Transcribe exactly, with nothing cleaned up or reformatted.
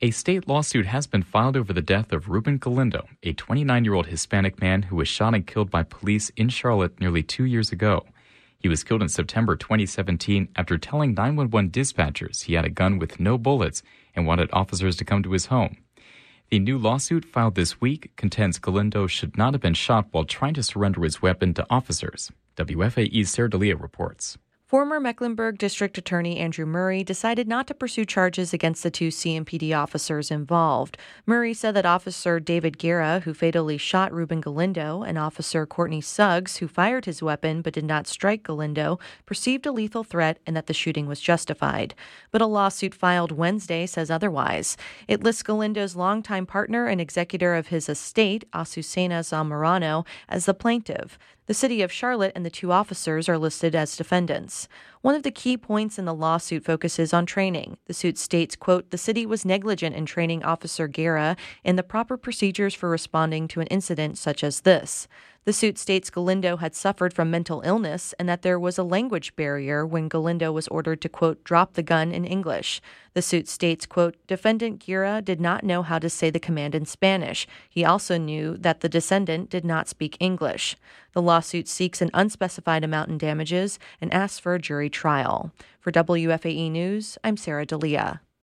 A state lawsuit has been filed over the death of Ruben Galindo, a twenty-nine-year-old Hispanic man who was shot and killed by police in Charlotte nearly two years ago. He was killed in September twenty seventeen after telling nine one one dispatchers he had a gun with no bullets and wanted officers to come to his home. The new lawsuit filed this week contends Galindo should not have been shot while trying to surrender his weapon to officers. W F A E's Sarah D'Elia reports. Former Mecklenburg District Attorney Andrew Murray decided not to pursue charges against the two C M P D officers involved. Murray said that Officer David Guerra, who fatally shot Ruben Galindo, and Officer Courtney Suggs, who fired his weapon but did not strike Galindo, perceived a lethal threat and that the shooting was justified. But a lawsuit filed Wednesday says otherwise. It lists Galindo's longtime partner and executor of his estate, Azucena Zamorano, as the plaintiff. The city of Charlotte and the two officers are listed as defendants. One of the key points in the lawsuit focuses on training. The suit states, quote, the city was negligent in training Officer Guerra in the proper procedures for responding to an incident such as this. The suit states Galindo had suffered from mental illness and that there was a language barrier when Galindo was ordered to, quote, drop the gun in English. The suit states, quote, Defendant Guerra did not know how to say the command in Spanish. He also knew that the descendant did not speak English. The lawsuit seeks an unspecified amount in damages and asks for a jury trial. For W F A E News, I'm Sarah D'Elia.